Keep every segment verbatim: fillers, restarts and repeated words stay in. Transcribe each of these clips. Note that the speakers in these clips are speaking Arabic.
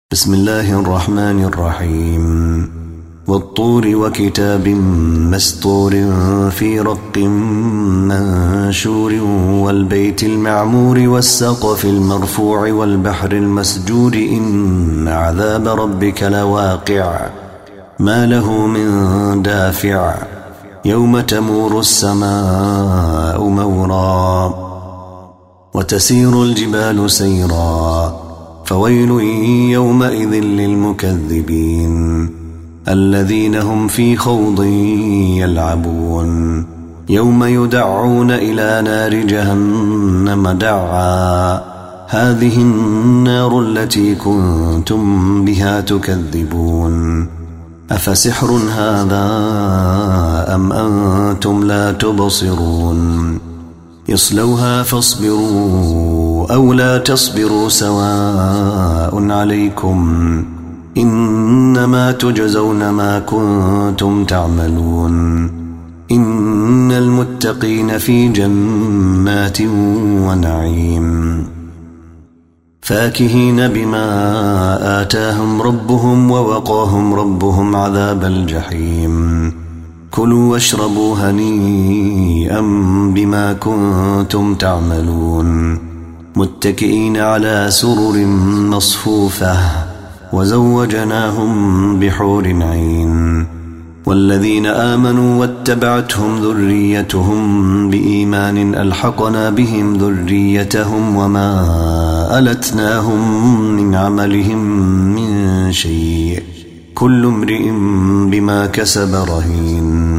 بسم الله الرحمن الرحيم والطور وكتاب مسطور في رق منشور والبيت المعمور والسقف المرفوع والبحر المسجور إن عذاب ربك لواقع ما له من دافع يوم تمور السماء مورا وتسير الجبال سيرا فويل يومئذ للمكذبين الذين هم في خوض يلعبون يوم يدعون إلى نار جهنم دعا هذه النار التي كنتم بها تكذبون أفسحر هذا أم أنتم لا تبصرون يصلوها فاصبروا أو لا تصبروا سواء عليكم إنما تجزون ما كنتم تعملون إن المتقين في جنات ونعيم فاكهين بما آتاهم ربهم ووقاهم ربهم عذاب الجحيم كلوا واشربوا هنيئا بما كنتم تعملون متكئين على سرر مصفوفة وزوجناهم بحور عين والذين آمنوا واتبعتهم ذريتهم بإيمان ألحقنا بهم ذريتهم وما ألتناهم من عملهم من شيء كل امرئ بما كسب رهين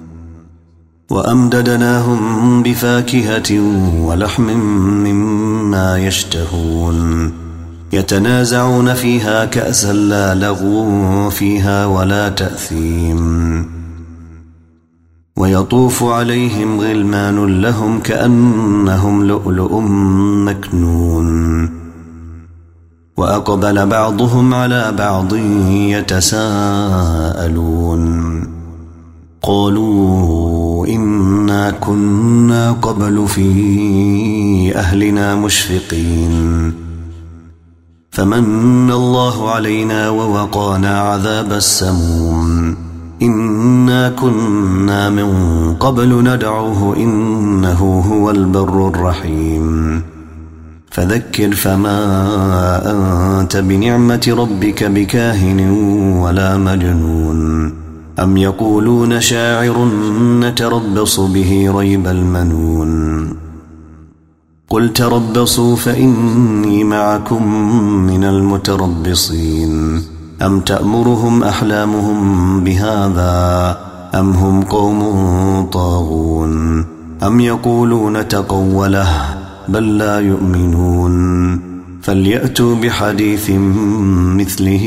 وأمددناهم بفاكهة ولحم مما يشتهون يتنازعون فيها كأسا لا لغو فيها ولا تأثيم ويطوف عليهم غلمان لهم كأنهم لؤلؤ مكنون وأقبل بعضهم على بعض يتساءلون قالوا إنا كنا قبل في أهلنا مشفقين فمن الله علينا ووقانا عذاب السموم إنا كنا من قبل ندعوه إنه هو البر الرحيم فذكر فما أنت بنعمة ربك بكاهن ولا مجنون أم يقولون شاعر نتربص به ريب المنون قل تربصوا فإني معكم من المتربصين أم تأمرهم أحلامهم بهذا أم هم قوم طاغون أم يقولون تقوله بل لا يؤمنون فليأتوا بحديث مثله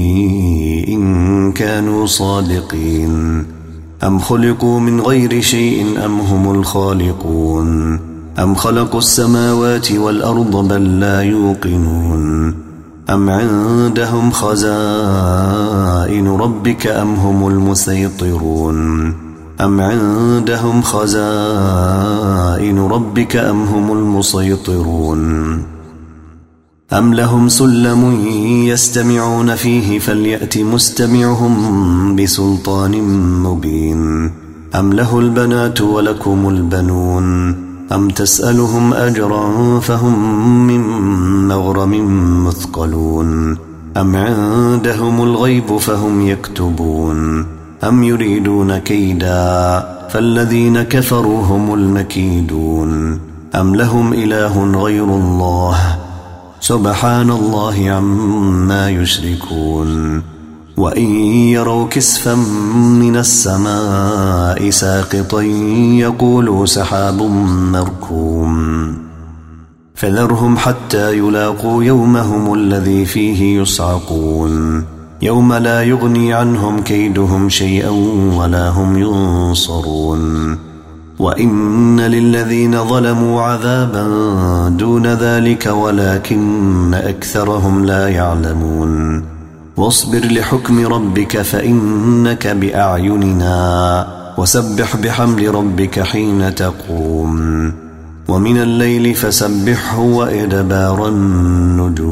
إن كانوا صادقين أم خلقوا من غير شيء أم هم الخالقون أم خلقوا السماوات والأرض بل لا يوقنون أم عندهم خزائن ربك أم هم المسيطرون أم عندهم خزائن ربك أم هم المسيطرون أم لهم سلم يستمعون فيه فليأت مستمعهم بسلطان مبين أم له البنات ولكم البنون أم تسألهم أجرا فهم من مغرم مثقلون أم عندهم الغيب فهم يكتبون أم يريدون كيدا فالذين كفروا هم المكيدون أم لهم إله غير الله سبحان الله عما يشركون وإن يروا كسفا من السماء ساقطا يقولوا سحاب مركوم فذرهم حتى يلاقوا يومهم الذي فيه يصعقون يوم لا يغني عنهم كيدهم شيئا ولا هم ينصرون وإن للذين ظلموا عذابا دون ذلك ولكن أكثرهم لا يعلمون واصبر لحكم ربك فإنك بأعيننا وسبح بحمد ربك حين تقوم ومن الليل فسبحه وإدبار النجوم